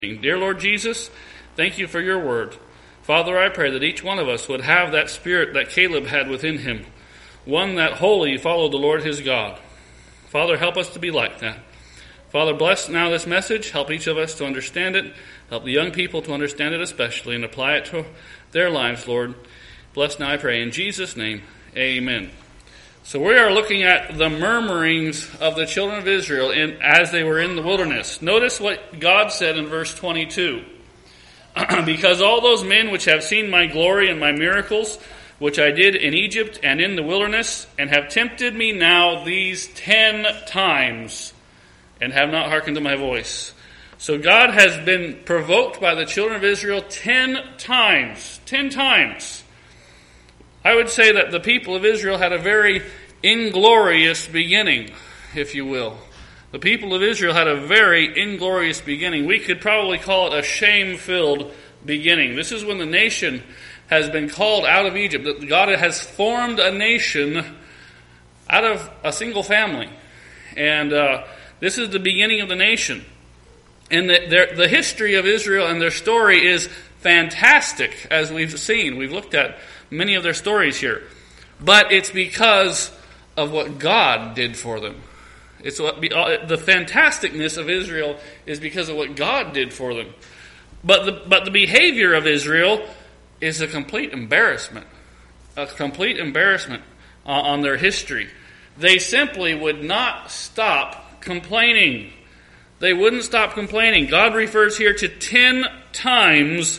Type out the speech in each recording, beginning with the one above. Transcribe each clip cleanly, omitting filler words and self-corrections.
Dear Lord Jesus, thank you for your word. Father, I pray that each one of us would have that spirit that Caleb had within him, one that wholly followed the Lord his God. Father, help us to be like that. Father, bless now this message. Help each of us to understand it. Help the young people to understand it especially and apply it to their lives, Lord. Bless now, I pray. In Jesus' name, amen. So we are looking at the murmurings of the children of Israel as they were in the wilderness. Notice what God said in verse 22. Because all those men which have seen my glory and my miracles, which I did in Egypt and in the wilderness, and have tempted me now these 10 times, and have not hearkened to my voice. So God has been provoked by the children of Israel 10 times. 10 times. I would say that the people of Israel had a very inglorious beginning, if you will. The people of Israel had a very inglorious beginning. We could probably call it a shame-filled beginning. This is when the nation has been called out of Egypt. That God has formed a nation out of a single family. And this is the beginning of the nation. And the history of Israel and their story is fantastic, as we've seen. We've looked at many of their stories here. But it's because of what God did for them. The fantasticness of Israel is because of what God did for them. But the behavior of Israel is a complete embarrassment. A complete embarrassment on their history. They simply would not stop complaining. They wouldn't stop complaining. God refers here to 10 times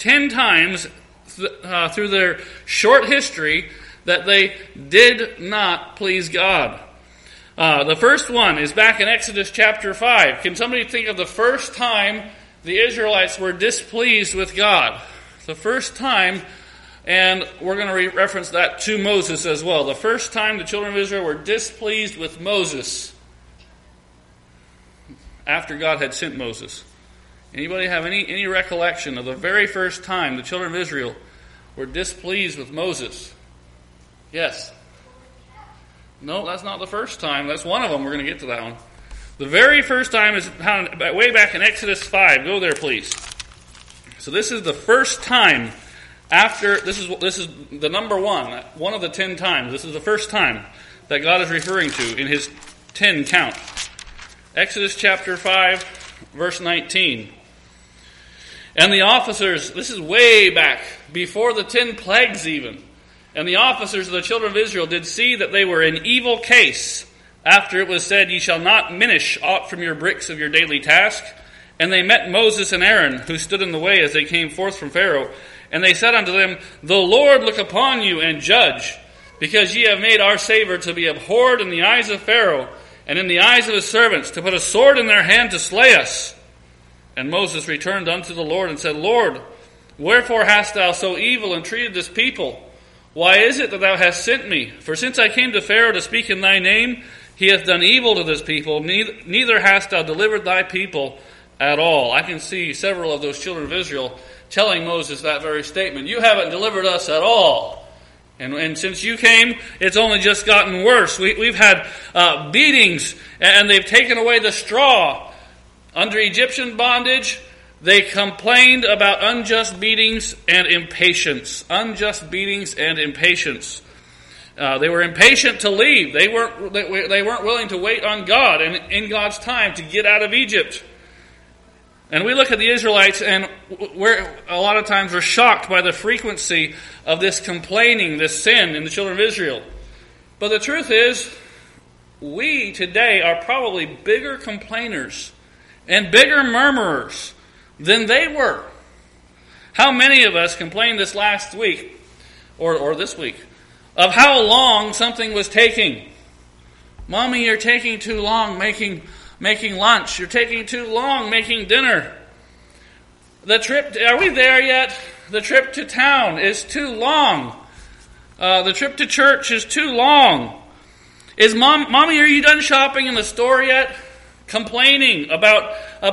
through their short history that they did not please God. The first one is back in Exodus chapter 5. Can somebody think of the first time the Israelites were displeased with God? The first time, and we're going to reference that to Moses as well. The first time the children of Israel were displeased with Moses after God had sent Moses. Anybody have any recollection of the very first time the children of Israel were displeased with Moses? Yes. No, that's not the first time. That's one of them. We're going to get to that one. The very first time is found way back in Exodus 5. Go there, please. So this is the first time after, this is the number one of the 10 times. This is the first time that God is referring to in his 10 count. Exodus chapter 5, verse 19. And the officers, this is way back, before the 10 plagues even. And the officers of the children of Israel did see that they were in evil case, after it was said, Ye shall not minish aught from your bricks of your daily task. And they met Moses and Aaron, who stood in the way as they came forth from Pharaoh. And they said unto them, The Lord look upon you and judge, because ye have made our Savior to be abhorred in the eyes of Pharaoh, and in the eyes of his servants, to put a sword in their hand to slay us. And Moses returned unto the Lord and said, Lord, wherefore hast thou so evil entreated this people? Why is it that thou hast sent me? For since I came to Pharaoh to speak in thy name, he hath done evil to this people, neither hast thou delivered thy people at all. I can see several of those children of Israel telling Moses that very statement. You haven't delivered us at all. And since you came, it's only just gotten worse. We've had beatings, and they've taken away the straw. Under Egyptian bondage, they complained about unjust beatings and impatience. Unjust beatings and impatience. They were impatient to leave. They weren't willing to wait on God and in God's time to get out of Egypt. And we look at the Israelites, and a lot of times we're shocked by the frequency of this complaining, this sin in the children of Israel. But the truth is, we today are probably bigger complainers and bigger murmurers than they were. How many of us complained this last week, or this week, of how long something was taking? Mommy, you're taking too long making lunch. You're taking too long making dinner. The trip, are we there yet? The trip to town is too long. The trip to church is too long. Mommy, are you done shopping in the store yet? Complaining about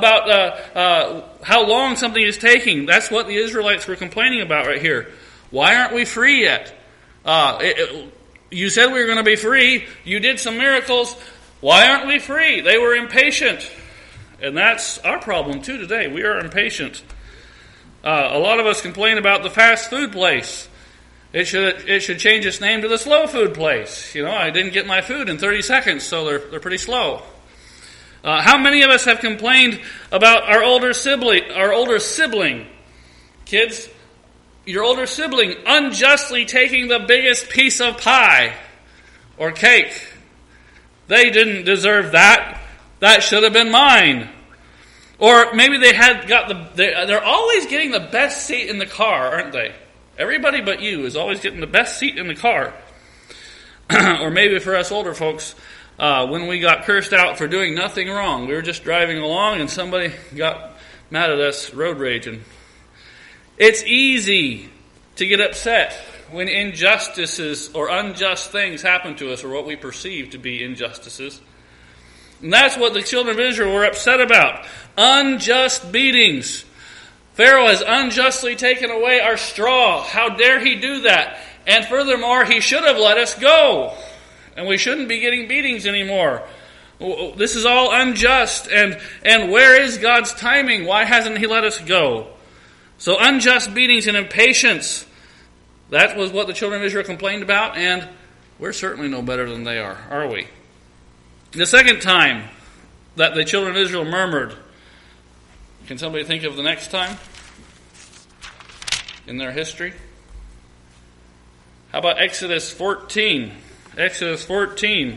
how long something is taking. That's what the Israelites were complaining about right here. Why aren't we free yet? You said we were going to be free. You did some miracles. Why aren't we free? They were impatient. And that's our problem too today. We are impatient. A lot of us complain about the fast food place. It should change its name to the slow food place. I didn't get my food in 30 seconds, so they're pretty slow. How many of us have complained about our older sibling? Kids, your older sibling unjustly taking the biggest piece of pie or cake. They didn't deserve that. That should have been mine. Or maybe they're always getting the best seat in the car, aren't they? Everybody but you is always getting the best seat in the car. Or maybe for us older folks, when we got cursed out for doing nothing wrong. We were just driving along and somebody got mad at us, road raging. It's easy to get upset when injustices or unjust things happen to us, or what we perceive to be injustices. And that's what the children of Israel were upset about. Unjust beatings. Pharaoh has unjustly taken away our straw. How dare he do that? And furthermore, he should have let us go. And we shouldn't be getting beatings anymore. This is all unjust. And where is God's timing? Why hasn't he let us go? So unjust beatings and impatience. That was what the children of Israel complained about. And we're certainly no better than they are we? The second time that the children of Israel murmured. Can somebody think of the next time in their history? How about Exodus 14? Exodus 14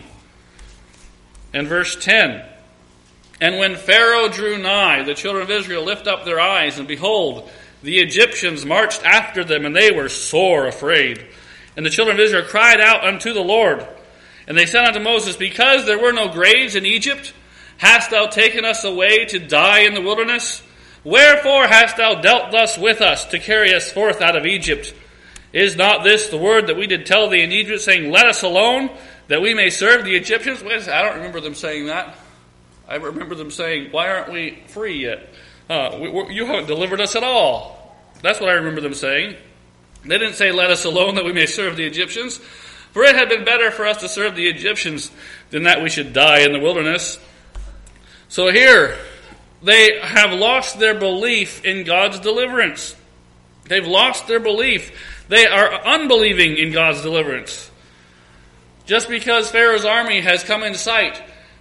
and verse 10. And when Pharaoh drew nigh, the children of Israel lifted up their eyes, and behold, the Egyptians marched after them, and they were sore afraid. And the children of Israel cried out unto the Lord. And they said unto Moses, because there were no graves in Egypt, hast thou taken us away to die in the wilderness? Wherefore hast thou dealt thus with us, to carry us forth out of Egypt? Is not this the word that we did tell thee in Egypt, saying, let us alone, that we may serve the Egyptians? I don't remember them saying that. I remember them saying, why aren't we free yet? You haven't delivered us at all. That's what I remember them saying. They didn't say, let us alone, that we may serve the Egyptians. For it had been better for us to serve the Egyptians than that we should die in the wilderness. So here, they have lost their belief in God's deliverance. They've lost their belief. They are unbelieving in God's deliverance. Just because Pharaoh's army has come in sight,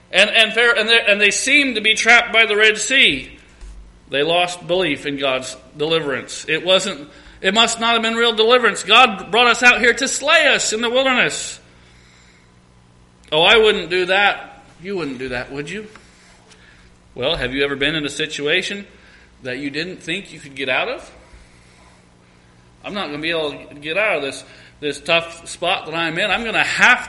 and they seem to be trapped by the Red Sea, they lost belief in God's deliverance. It must not have been real deliverance. God brought us out here to slay us in the wilderness. Oh, I wouldn't do that. You wouldn't do that, would you? Well, have you ever been in a situation that you didn't think you could get out of? I'm not going to be able to get out of this tough spot that I'm in. I'm going to have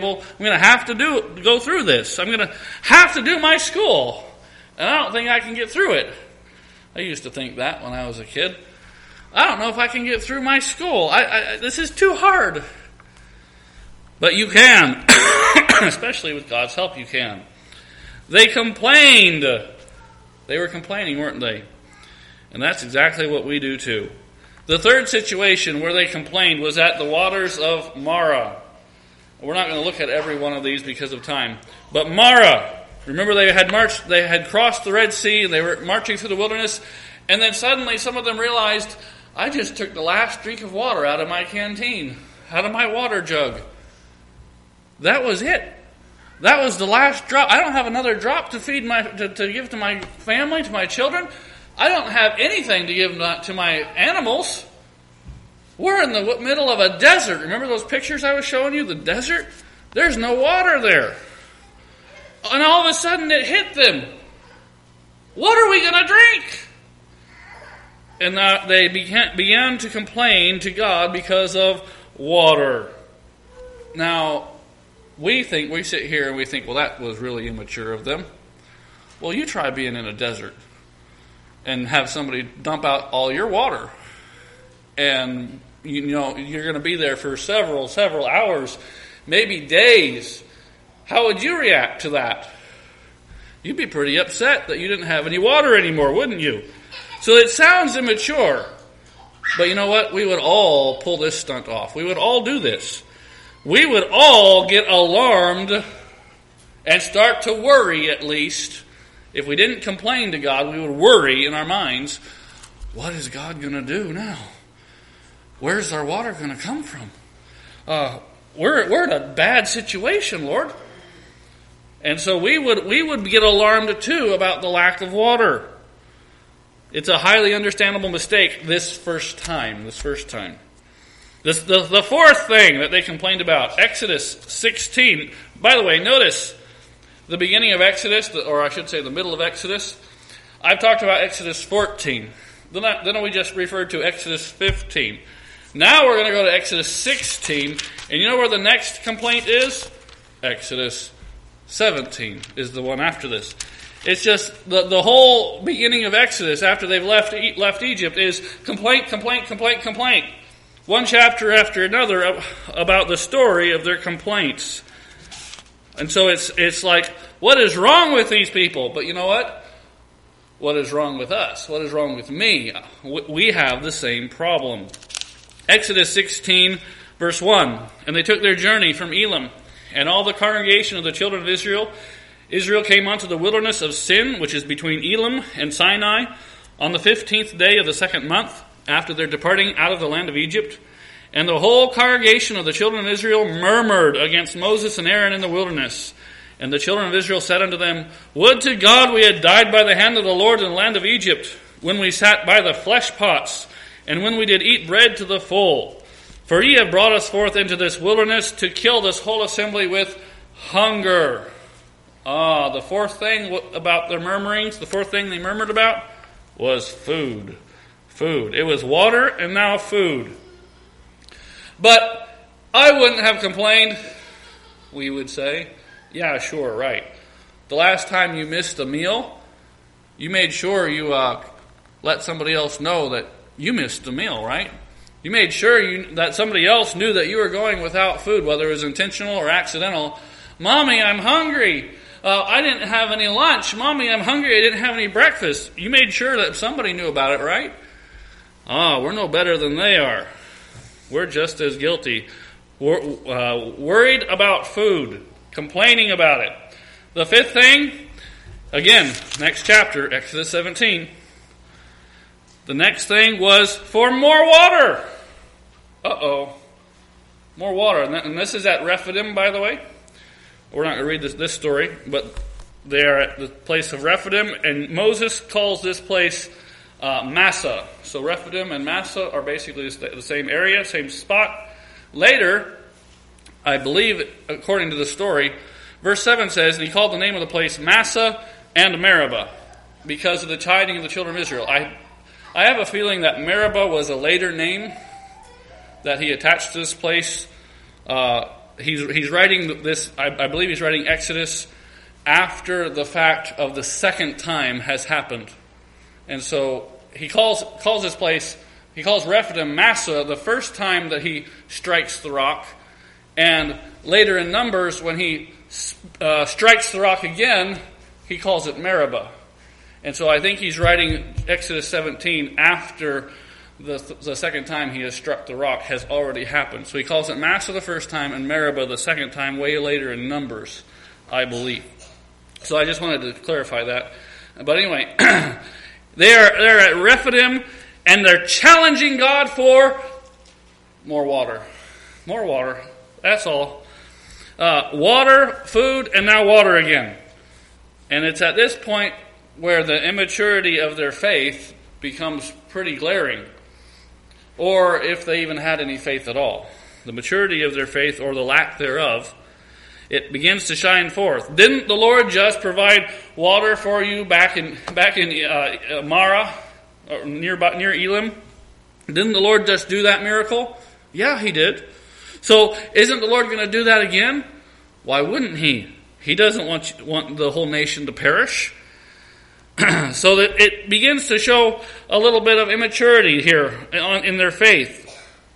to go through this. I'm going to have to do my school. And I don't think I can get through it. I used to think that when I was a kid. I don't know if I can get through my school. This is too hard. But you can. Especially with God's help, you can. They complained. They were complaining, weren't they? And that's exactly what we do too. The third situation where they complained was at the waters of Marah. We're not going to look at every one of these because of time. But Marah, remember they had crossed the Red Sea, and they were marching through the wilderness, and then suddenly some of them realized, I just took the last drink of water out of my canteen, out of my water jug. That was it. That was the last drop. I don't have another drop to feed to give to my family, to my children. I don't have anything to give to my animals. We're in the middle of a desert. Remember those pictures I was showing you? The desert? There's no water there. And all of a sudden it hit them. What are we going to drink? And they began to complain to God because of water. Now, we sit here and we think, well, that was really immature of them. Well, you try being in a desert and have somebody dump out all your water. And, you're going to be there for several hours, maybe days. How would you react to that? You'd be pretty upset that you didn't have any water anymore, wouldn't you? So it sounds immature. But you know what? We would all pull this stunt off. We would all do this. We would all get alarmed and start to worry, at least, If we didn't complain to God, we would worry in our minds, what is God going to do now? Where's our water going to come from? We're in a bad situation, Lord. And so we would get alarmed too about the lack of water. It's a highly understandable mistake this first time. The fourth thing that they complained about, Exodus 16. By the way, notice the beginning of Exodus, or I should say the middle of Exodus. I've talked about Exodus 14. Then we just referred to Exodus 15. Now we're going to go to Exodus 16. And you know where the next complaint is? Exodus 17 is the one after this. It's just the whole beginning of Exodus after they've left Egypt is complaint. One chapter after another about the story of their complaints. And so it's like, what is wrong with these people? But you know what? What is wrong with us? What is wrong with me? We have the same problem. Exodus 16, verse 1. And they took their journey from Elim, and all the congregation of the children of Israel came unto the wilderness of Sin, which is between Elim and Sinai, on the 15th day of the second month, after their departing out of the land of Egypt. And the whole congregation of the children of Israel murmured against Moses and Aaron in the wilderness. And the children of Israel said unto them, Would to God we had died by the hand of the Lord in the land of Egypt, when we sat by the flesh pots, and when we did eat bread to the full. For ye have brought us forth into this wilderness to kill this whole assembly with hunger. The fourth thing about their murmurings, the fourth thing they murmured about was food. Food. It was water and now food. But I wouldn't have complained, we would say. Yeah, sure, right. The last time you missed a meal, you made sure you let somebody else know that you missed a meal, right? You made sure that somebody else knew that you were going without food, whether it was intentional or accidental. Mommy, I'm hungry. I didn't have any lunch. Mommy, I'm hungry. I didn't have any breakfast. You made sure that somebody knew about it, right? We're no better than they are. We're just as guilty. We're worried about food, complaining about it. The fifth thing, again, next chapter, Exodus 17. The next thing was for more water. More water. And this is at Rephidim, by the way. We're not going to read this story, but they are at the place of Rephidim, and Moses calls this place Massah. So Rephidim and Massah are basically the same area, same spot. Later, I believe, according to the story, verse 7 says, and he called the name of the place Massah and Meribah, because of the chiding of the children of Israel. I have a feeling that Meribah was a later name that he attached to this place. He's writing this, I believe he's writing Exodus after the fact of the second time has happened. And so he calls this place, he calls Rephidim Massah the first time that he strikes the rock. And later in Numbers, when he strikes the rock again, he calls it Meribah. And so I think he's writing Exodus 17 after the second time he has struck the rock has already happened. So he calls it Massah the first time and Meribah the second time, way later in Numbers, I believe. So I just wanted to clarify that. But anyway, they're at Rephidim, and they're challenging God for more water. More water. That's all. Water, food, and now water again. And it's at this point where the immaturity of their faith becomes pretty glaring. Or if they even had any faith at all. The maturity of their faith, or the lack thereof, it begins to shine forth. Didn't the Lord just provide water for you back in Marah, or near Elim? Didn't the Lord just do that miracle? Yeah, He did. So isn't the Lord going to do that again? Why wouldn't He? He doesn't want the whole nation to perish. So that it begins to show a little bit of immaturity here in their faith.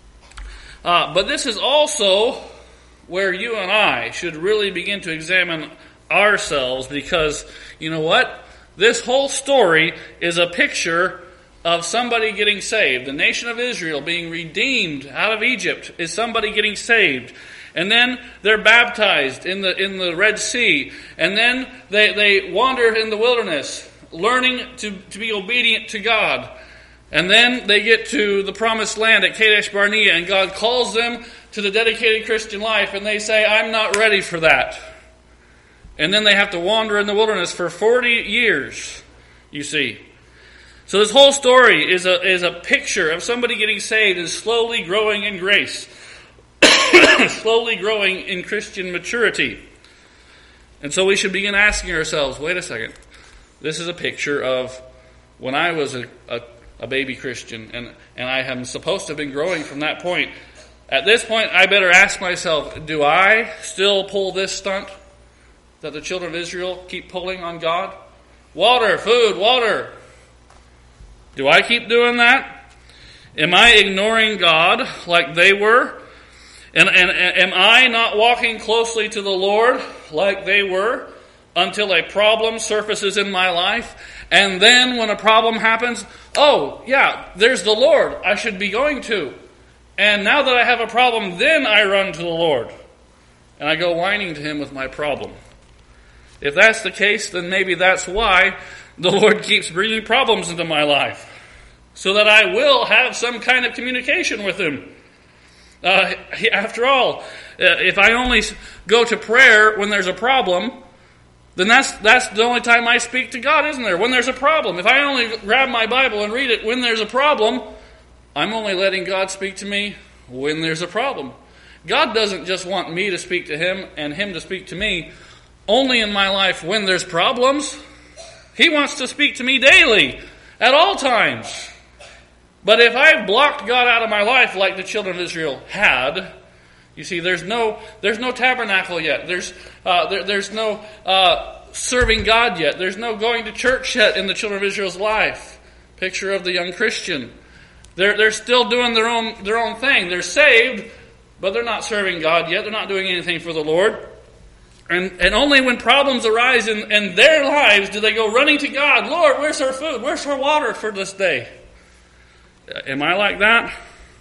But this is also where you and I should really begin to examine ourselves, because you know what? This whole story is a picture of somebody getting saved. The nation of Israel being redeemed out of Egypt is somebody getting saved. And then they're baptized in the Red Sea. And then they wander in the wilderness, learning to be obedient to God. And then they get to the promised land at Kadesh Barnea, and God calls them to the dedicated Christian life, and they say, I'm not ready for that. And then they have to wander in the wilderness for 40 years, you see. So this whole story is a picture of somebody getting saved and slowly growing in grace, slowly growing in Christian maturity. And so we should begin asking ourselves, wait a second, this is a picture of when I was a baby Christian, and I am supposed to have been growing from that point. At this point, I better ask myself, do I still pull this stunt that the children of Israel keep pulling on God? Water, food, water. Do I keep doing that? Am I ignoring God like they were? And am I not walking closely to the Lord like they were until a problem surfaces in my life? And then when a problem happens, oh, yeah, there's the Lord I should be going to. And now that I have a problem, then I run to the Lord. And I go whining to Him with my problem. If that's the case, then maybe that's why the Lord keeps bringing problems into my life. So that I will have some kind of communication with Him. After all, if I only go to prayer when there's a problem, then that's the only time I speak to God, isn't there? When there's a problem. If I only grab my Bible and read it when there's a problem, I'm only letting God speak to me when there's a problem. God doesn't just want me to speak to Him and Him to speak to me only in my life when there's problems. He wants to speak to me daily, at all times. But if I've blocked God out of my life like the children of Israel had, you see, there's no tabernacle yet. There's no serving God yet. There's no going to church yet in the children of Israel's life. Picture of the young Christian. They're still doing their own thing. They're saved, but they're not serving God yet. They're not doing anything for the Lord. And only when problems arise in their lives do they go running to God. Lord, where's our food? Where's our water for this day? Am I like that?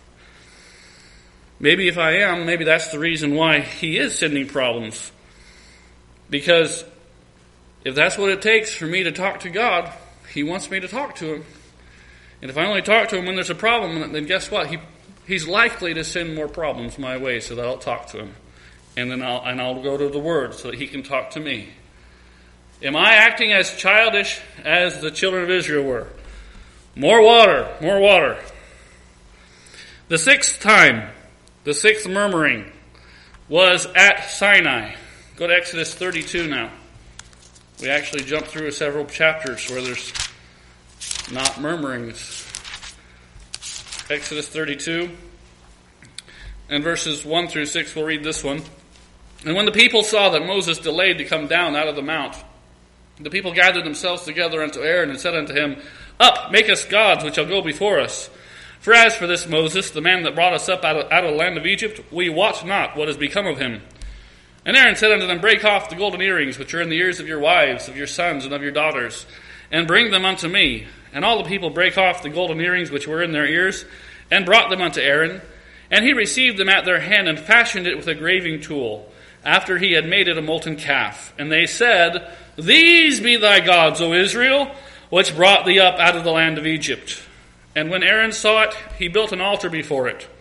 Maybe if I am, maybe that's the reason why He is sending problems. Because if that's what it takes for me to talk to God, He wants me to talk to Him. And if I only talk to Him when there's a problem, then guess what? He's likely to send more problems my way so that I'll talk to Him. And then I'll go to the Word so that He can talk to me. Am I acting as childish as the children of Israel were? More water, more water. The sixth time, the sixth murmuring, was at Sinai. Go to Exodus 32 now. We actually jump through several chapters where there's not murmurings. Exodus 32 and verses 1 through 6, we'll read this one. And when the people saw that Moses delayed to come down out of the mount, the people gathered themselves together unto Aaron and said unto him, Up, make us gods which shall go before us. For as for this Moses, the man that brought us up out of the land of Egypt, we wot not what has become of him. And Aaron said unto them, Break off the golden earrings which are in the ears of your wives, of your sons, and of your daughters, and bring them unto me. And all the people brake off the golden earrings which were in their ears, and brought them unto Aaron. And he received them at their hand, and fashioned it with a graving tool, after he had made it a molten calf. And they said, These be thy gods, O Israel, which brought thee up out of the land of Egypt. And when Aaron saw it, he built an altar before it.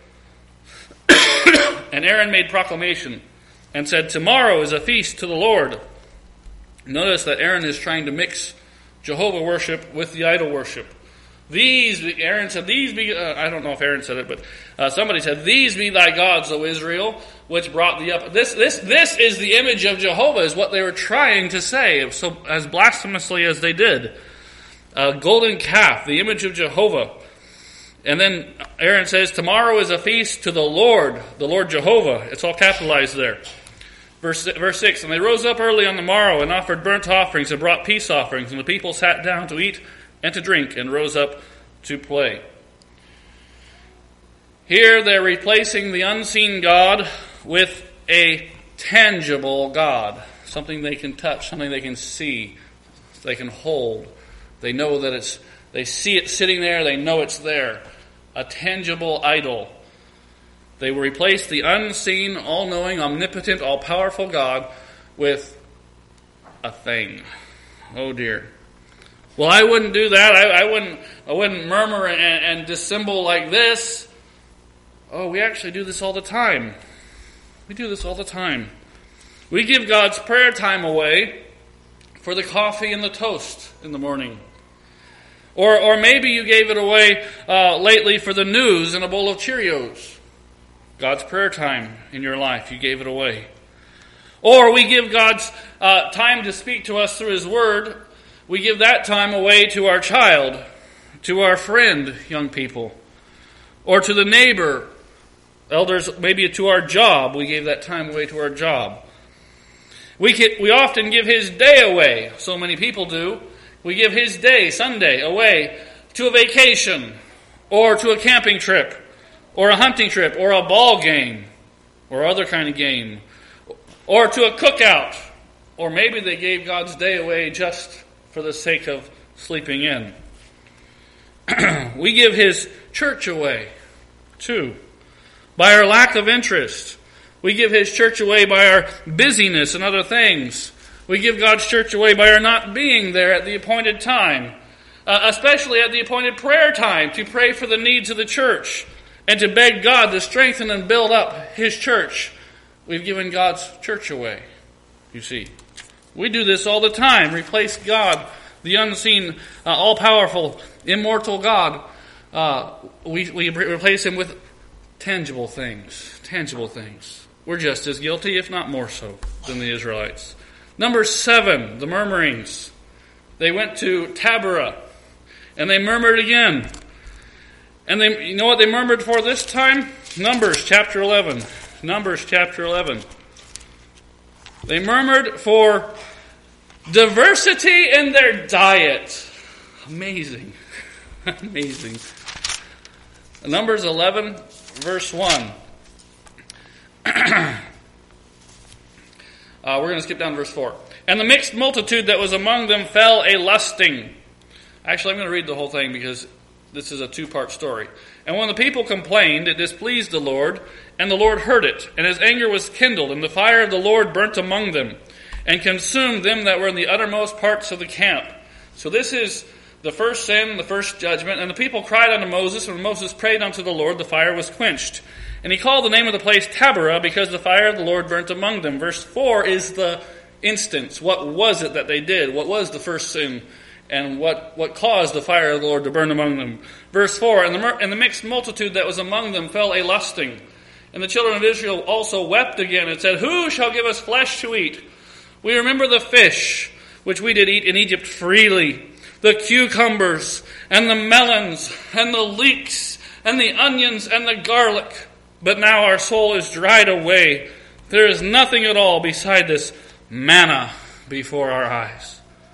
And Aaron made proclamation, and said, Tomorrow is a feast to the Lord. Notice that Aaron is trying to mix Jehovah worship with the idol worship. Aaron said, these be, I don't know if Aaron said it, but somebody said, These be thy gods, O Israel, which brought thee up. This is the image of Jehovah, is what they were trying to say, so as blasphemously as they did. A golden calf, the image of Jehovah. And then Aaron says, Tomorrow is a feast to the Lord Jehovah. It's all capitalized there. Verse 6, And they rose up early on the morrow and offered burnt offerings and brought peace offerings. And the people sat down to eat and to drink and rose up to play. Here they're replacing the unseen God with a tangible God. Something they can touch, something they can see, they can hold. They know that they see it sitting there, they know it's there. A tangible idol. They will replace the unseen, all-knowing, omnipotent, all-powerful God with a thing. Oh dear. Well, I wouldn't do that. I wouldn't murmur and dissemble like this. Oh, we actually do this all the time. We do this all the time. We give God's prayer time away for the coffee and the toast in the morning. Or maybe you gave it away lately for the news and a bowl of Cheerios. God's prayer time in your life, you gave it away. Or we give God's time to speak to us through His Word. We give that time away to our child, to our friend, young people, or to the neighbor, elders, maybe to our job. We gave that time away to our job. We often give His day away. So many people do. We give His day, Sunday, away to a vacation, or to a camping trip, or a hunting trip, or a ball game, or other kind of game, or to a cookout. Or maybe they gave God's day away just for the sake of sleeping in. We give His church away, too, by our lack of interest. We give His church away by our busyness and other things. We give God's church away by our not being there at the appointed time, especially at the appointed prayer time, to pray for the needs of the church and to beg God to strengthen and build up His church. We've given God's church away, you see. We do this all the time. Replace God, the unseen, all-powerful, immortal God. We replace Him with tangible things. Tangible things. We're just as guilty, if not more so, than the Israelites. Number 7, the murmurings. They went to Taberah, and they murmured again. And you know what they murmured for this time? Numbers chapter 11. Numbers chapter 11. They murmured for diversity in their diet. Amazing. Amazing. Numbers 11, verse 1. We're going to skip down to verse 4. And the mixed multitude that was among them fell a lusting. Actually, I'm going to read the whole thing because this is a 2-part story. And when the people complained, it displeased the Lord, and the Lord heard it. And His anger was kindled, and the fire of the Lord burnt among them, and consumed them that were in the uttermost parts of the camp. So this is the first sin, the first judgment. And the people cried unto Moses, and when Moses prayed unto the Lord, the fire was quenched. And he called the name of the place Taberah, because the fire of the Lord burnt among them. Verse 4 is the instance. What was it that they did? What was the first sin? And what caused the fire of the Lord to burn among them? Verse 4, and the mixed multitude that was among them fell a lusting. And the children of Israel also wept again, and said, Who shall give us flesh to eat? We remember the fish, which we did eat in Egypt freely, the cucumbers, and the melons, and the leeks, and the onions, and the garlic. But now our soul is dried away. There is nothing at all beside this manna before our eyes.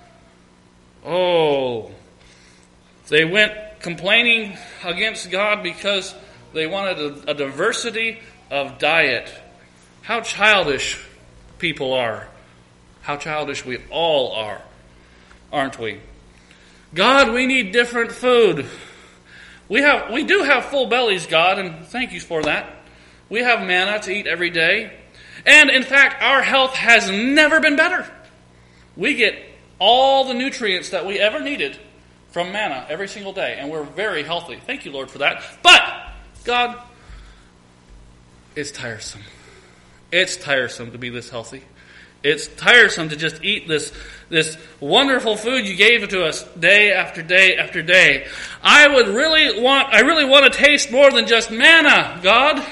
Oh, they went complaining against God because they wanted a diversity of diet. How childish people are. How childish we all are, aren't we? God, we need different food. We do have full bellies, God, and thank you for that. We have manna to eat every day. And in fact, our health has never been better. We get all the nutrients that we ever needed from manna every single day, and we're very healthy. Thank you, Lord, for that. But, God, it's tiresome. It's tiresome to be this healthy. It's tiresome to just eat this wonderful food you gave to us day after day after day. I really want to taste more than just manna, God.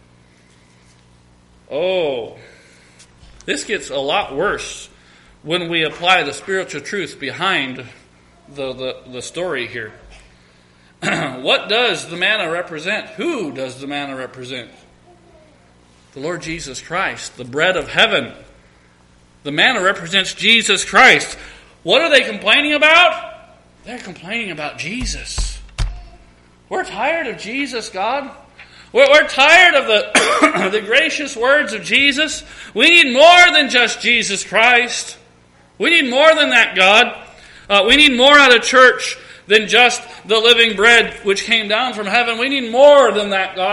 Oh, this gets a lot worse when we apply the spiritual truth behind the story here. What does the manna represent? Who does the manna represent? The Lord Jesus Christ, the bread of heaven. The manna represents Jesus Christ. What are they complaining about? They're complaining about Jesus. We're tired of Jesus, God. We're tired of the gracious words of Jesus. We need more than just Jesus Christ. We need more than that, God. We need more out of church than just the living bread which came down from heaven. We need more than that, God.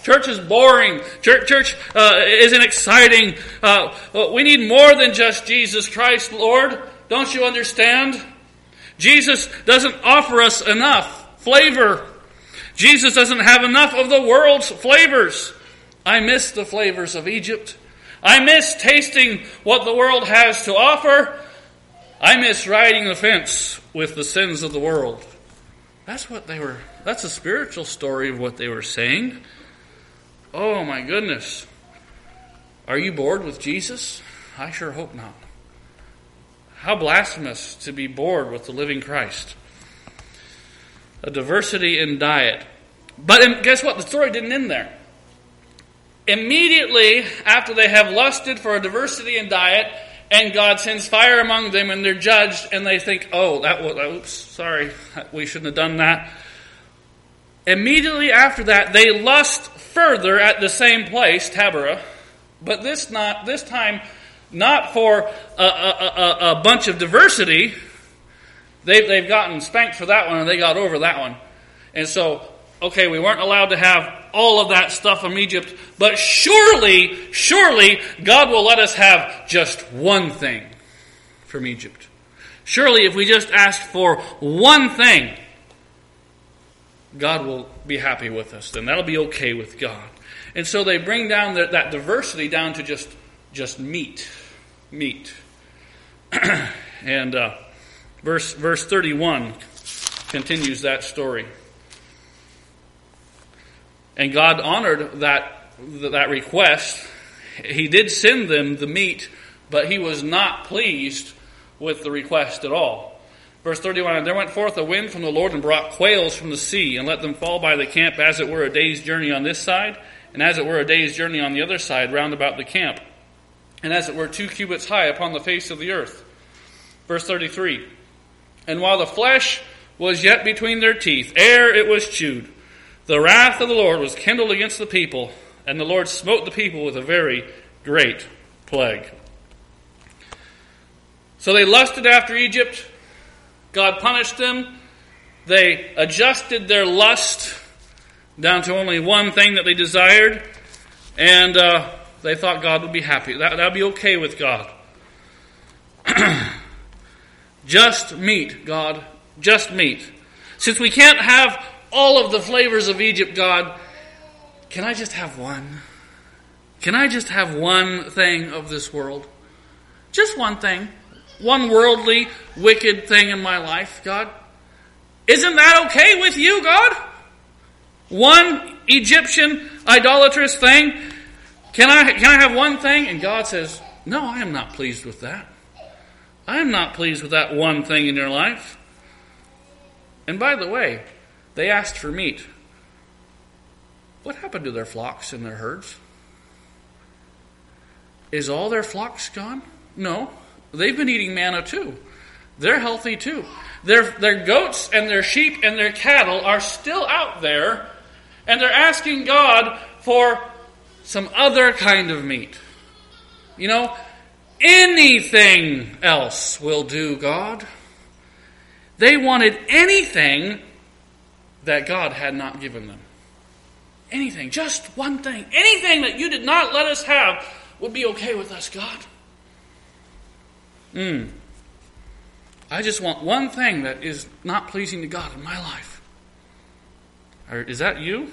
Church is boring. Church isn't exciting. We need more than just Jesus Christ, Lord. Don't you understand? Jesus doesn't offer us enough flavor. Jesus doesn't have enough of the world's flavors. I miss the flavors of Egypt. I miss tasting what the world has to offer. I miss riding the fence with the sins of the world. That's a spiritual story of what they were saying. Oh my goodness. Are you bored with Jesus? I sure hope not. How blasphemous to be bored with the living Christ. A diversity in diet. But guess what? The story didn't end there. Immediately after they have lusted for a diversity in diet, and God sends fire among them, and they're judged, and they think, oops, sorry, we shouldn't have done that. Immediately after that, they lust further at the same place, Taberah, but this time not for a bunch of diversity. They've gotten spanked for that one, and they got over that one. And so, okay, we weren't allowed to have all of that stuff from Egypt, but surely God will let us have just one thing from Egypt. Surely if we just ask for one thing, God will be happy with us. Then that'll be okay with God. And so they bring down that diversity down to just meat. And verse 31 continues that story. And God honored that request. He did send them the meat, but he was not pleased with the request at all. Verse 31, and there went forth a wind from the Lord and brought quails from the sea, and let them fall by the camp as it were a day's journey on this side, and as it were a day's journey on the other side round about the camp, and as it were 2 cubits high upon the face of the earth. Verse 33, and while the flesh was yet between their teeth, ere it was chewed, the wrath of the Lord was kindled against the people, and the Lord smote the people with a very great plague. So they lusted after Egypt. God punished them. They adjusted their lust down to only one thing that they desired, and they thought God would be happy. That would be okay with God. Just meat, God. Just meat. Since we can't have all of the flavors of Egypt, God, can I just have one? Can I just have one thing of this world? Just one thing. One worldly, wicked thing in my life, God. Isn't that okay with you, God? One Egyptian idolatrous thing? Can I have one thing? And God says, no, I am not pleased with that. I am not pleased with that one thing in your life. And by the way, they asked for meat. What happened to their flocks and their herds? Is all their flocks gone? No. They've been eating manna too. They're healthy too. Their goats and their sheep and their cattle are still out there, and they're asking God for some other kind of meat. You know, anything else will do, God. They wanted anything that God had not given them. Anything, just one thing. Anything that you did not let us have would be okay with us, God. I just want one thing that is not pleasing to God in my life. Is that you?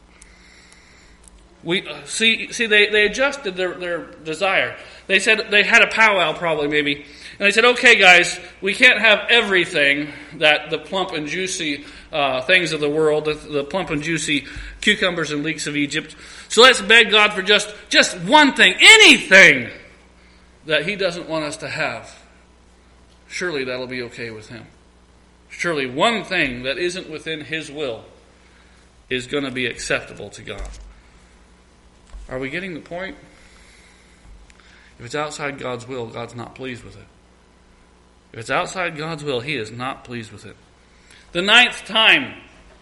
We they adjusted their desire. They said they had a powwow probably maybe, and they said, okay guys, we can't have everything that the plump and juicy things of the world, the plump and juicy cucumbers and leeks of Egypt. So let's beg God for just one thing, anything that he doesn't want us to have. Surely that'll be okay with him. Surely one thing that isn't within his will is going to be acceptable to God. Are we getting the point? If it's outside God's will, God's not pleased with it. If it's outside God's will, he is not pleased with it. The 9th time,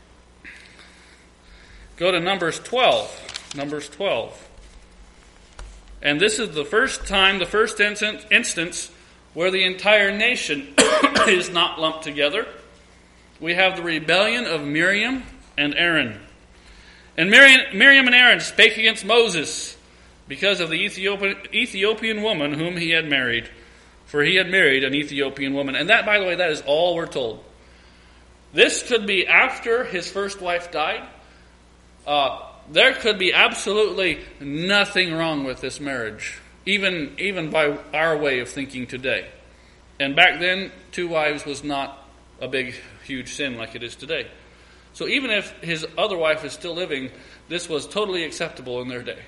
go to Numbers 12. Numbers 12. And this is the first time, the first instance where the entire nation is not lumped together. We have the rebellion of Miriam and Aaron. And Miriam and Aaron spake against Moses because of the Ethiopian woman whom he had married. For he had married an Ethiopian woman. And that, by the way, that is all we're told. This could be after his first wife died. There could be absolutely nothing wrong with this marriage, even by our way of thinking today. And back then, 2 wives was not a big, huge sin like it is today. So even if his other wife is still living, this was totally acceptable in their day.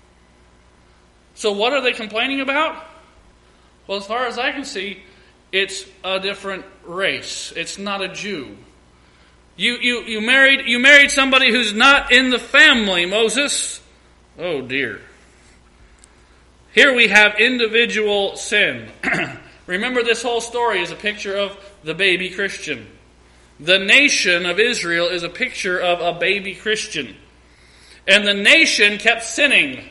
So what are they complaining about? Well, as far as I can see, it's a different race. It's not a Jew. You married somebody who's not in the family, Moses. Oh dear. Here we have individual sin. Remember, this whole story is a picture of the baby Christian. The nation of Israel is a picture of a baby Christian. And the nation kept sinning.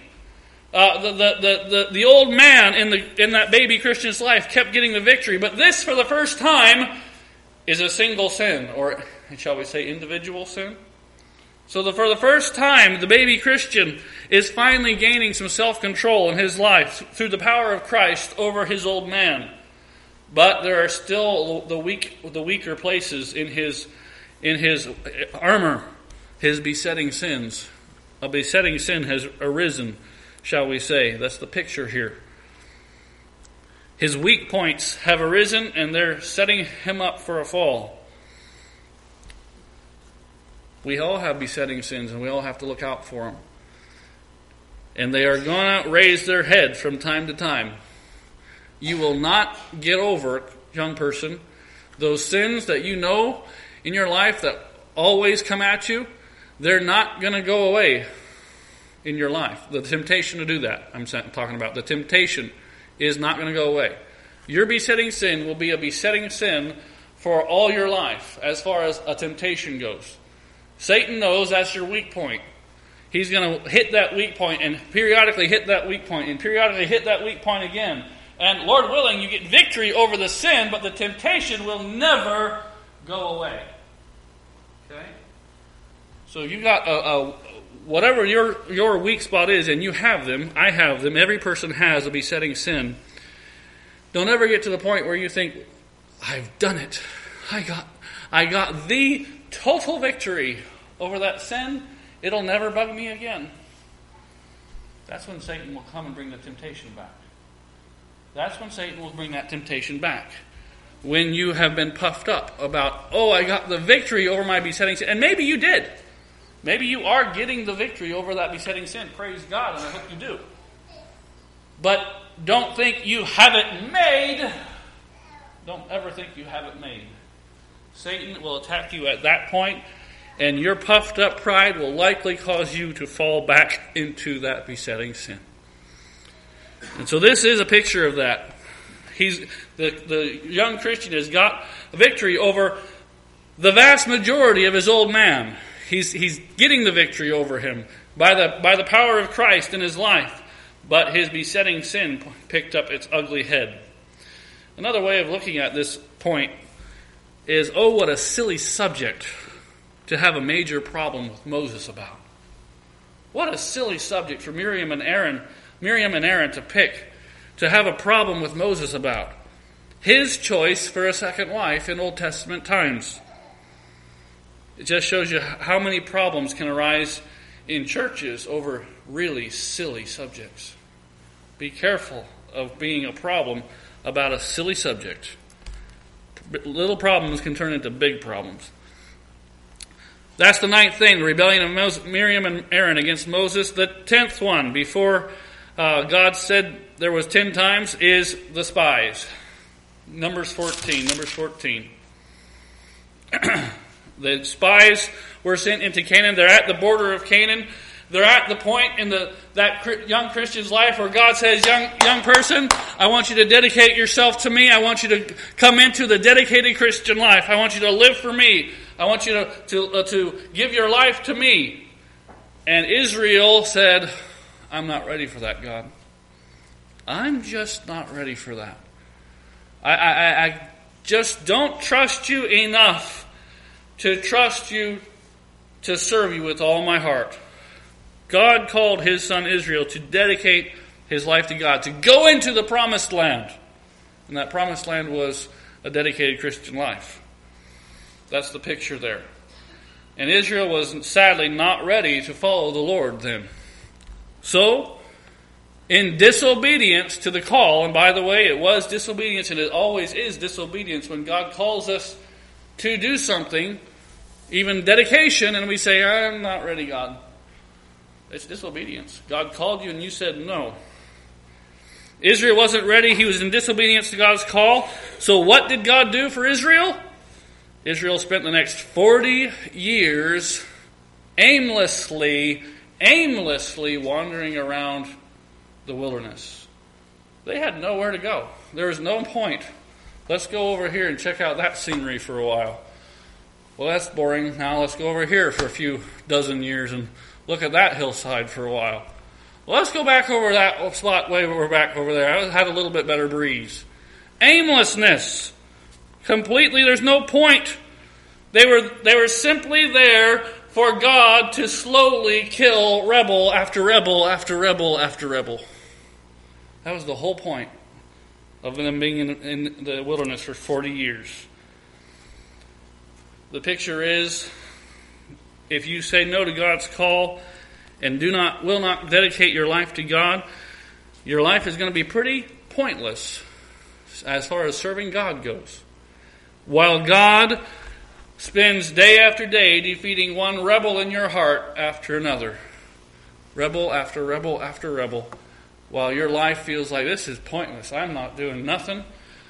The old man in that baby Christian's life kept getting the victory. But this, for the first time, is a single sin, or shall we say individual sin? So for the first time, the baby Christian is finally gaining some self-control in his life through the power of Christ over his old man. But there are still the weaker places in his armor, his besetting sins. A besetting sin has arisen, shall we say. That's the picture here. His weak points have arisen, and they're setting him up for a fall. We all have besetting sins, and we all have to look out for them. And they are going to raise their head from time to time. You will not get over, young person, those sins that you know in your life that always come at you. They're not going to go away in your life. The temptation to do that, I'm talking about. The temptation is not going to go away. Your besetting sin will be a besetting sin for all your life as far as a temptation goes. Satan knows that's your weak point. He's going to hit that weak point and periodically hit that weak point and periodically hit that weak point again. And Lord willing, you get victory over the sin, but the temptation will never go away. Okay? So you got whatever your weak spot is, and you have them, I have them, every person has a besetting sin. Don't ever get to the point where you think, I've done it. I got the total victory over that sin. It'll never bug me again. That's when Satan will come and bring the temptation back. That's when Satan will bring that temptation back. When you have been puffed up about, I got the victory over my besetting sin. And maybe you did. Maybe you are getting the victory over that besetting sin. Praise God, and I hope you do. But don't think you have it made. Don't ever think you have it made. Satan will attack you at that point, and your puffed up pride will likely cause you to fall back into that besetting sin. And so this is a picture of that. The young Christian has got a victory over the vast majority of his old man. He's getting the victory over him by the power of Christ in his life. But his besetting sin picked up its ugly head. Another way of looking at this point is, what a silly subject to have a major problem with Moses about. What a silly subject for Miriam and Aaron to pick, to have a problem with Moses about. His choice for a second wife in Old Testament times. It just shows you how many problems can arise in churches over really silly subjects. Be careful of being a problem about a silly subject. Little problems can turn into big problems. That's the 9th thing, the rebellion of Miriam and Aaron against Moses. The 10th one, before God said there was 10 times, is the spies. Numbers 14. The spies were sent into Canaan. They're at the border of Canaan. They're at the point in that young Christian's life where God says, young person, I want you to dedicate yourself to me. I want you to come into the dedicated Christian life. I want you to live for me. I want you to give your life to me. And Israel said, I'm not ready for that, God. I'm just not ready for that. I just don't trust you enough to trust you to serve you with all my heart. God called his son Israel to dedicate his life to God, to go into the promised land. And that promised land was a dedicated Christian life. That's the picture there. And Israel was sadly not ready to follow the Lord then. So, in disobedience to the call, and by the way, it was disobedience and it always is disobedience when God calls us to do something, even dedication, and we say, I'm not ready, God. It's disobedience. God called you and you said no. Israel wasn't ready. He was in disobedience to God's call. So what did God do for Israel? Israel spent the next 40 years aimlessly wandering around the wilderness. They had nowhere to go. There was no point. Let's go over here and check out that scenery for a while. Well, that's boring. Now let's go over here for a few dozen years and look at that hillside for a while. Well, let's go back over that spot way we're back over there. I had a little bit better breeze. Aimlessness. Completely, there's no point. They were simply there for God to slowly kill rebel after rebel after rebel after rebel. That was the whole point of them being in the wilderness for 40 years. The picture is, if you say no to God's call and will not dedicate your life to God, your life is going to be pretty pointless as far as serving God goes. While God spends day after day defeating one rebel in your heart after another. Rebel after rebel after rebel. While your life feels like this is pointless. I'm not doing nothing.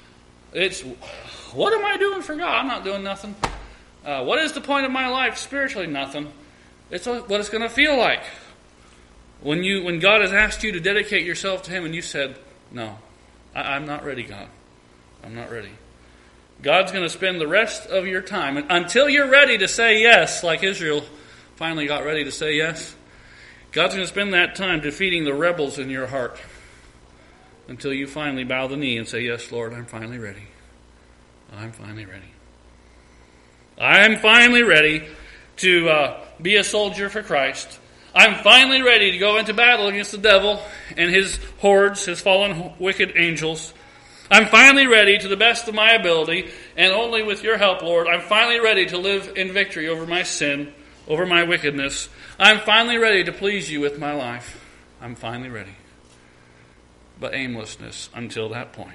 What am I doing for God? I'm not doing nothing. What is the point of my life spiritually? Nothing. It's what it's going to feel like. When God has asked you to dedicate yourself to Him and you said, no, I'm not ready, God. I'm not ready. God's going to spend the rest of your time until you're ready to say yes, like Israel finally got ready to say yes. God's going to spend that time defeating the rebels in your heart until you finally bow the knee and say, yes, Lord, I'm finally ready. I'm finally ready. I'm finally ready to be a soldier for Christ. I'm finally ready to go into battle against the devil and his hordes, his fallen wicked angels. I'm finally ready to the best of my ability, and only with your help, Lord, I'm finally ready to live in victory over my sin, over my wickedness. I'm finally ready to please you with my life. I'm finally ready. But aimlessness until that point.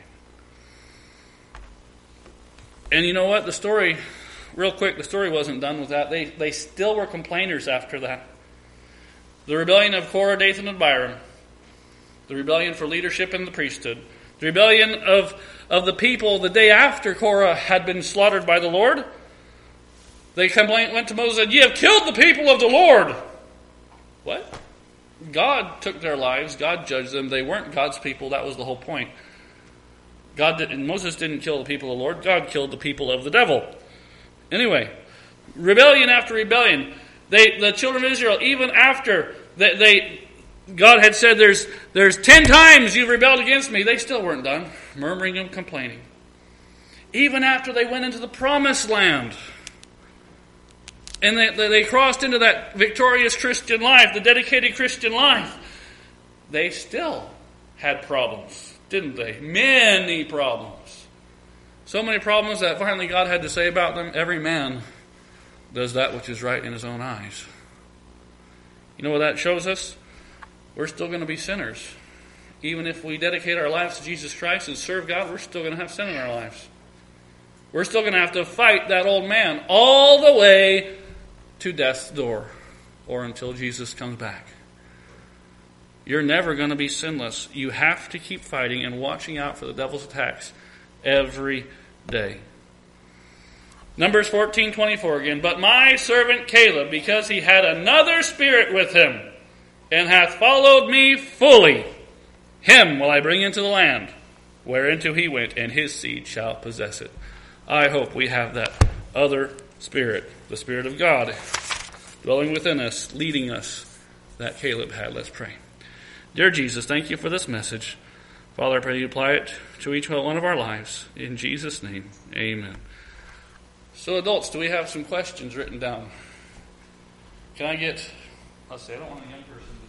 And you know what? The story, real quick, the story wasn't done with that. They still were complainers after that. The rebellion of Korah, Dathan, and Abiram. The rebellion for leadership in the priesthood. The rebellion of the people the day after Korah had been slaughtered by the Lord. They went to Moses and said, "You have killed the people of the Lord." What? God took their lives. God judged them. They weren't God's people. That was the whole point. Moses didn't kill the people of the Lord. God killed the people of the devil. Anyway, rebellion after rebellion. The children of Israel, even after God had said, there's 10 times you've rebelled against me, they still weren't done, murmuring and complaining. Even after they went into the promised land, and they crossed into that victorious Christian life, the dedicated Christian life, they still had problems, didn't they? Many problems. So many problems that finally God had to say about them, every man does that which is right in his own eyes. You know what that shows us? We're still going to be sinners. Even if we dedicate our lives to Jesus Christ and serve God, we're still going to have sin in our lives. We're still going to have to fight that old man all the way to death's door, or until Jesus comes back. You're never going to be sinless. You have to keep fighting and watching out for the devil's attacks every day. Numbers 14:24 again. But my servant Caleb, because he had another spirit with him, and hath followed me fully, him will I bring into the land whereinto he went, and his seed shall possess it. I hope we have that other spirit, the Spirit of God, dwelling within us, leading us, that Caleb had. Let's pray. Dear Jesus, thank you for this message. Father, I pray you apply it to each one of our lives. In Jesus' name, amen. So adults, do we have some questions written down? Can I get, let's see, I don't want a young person to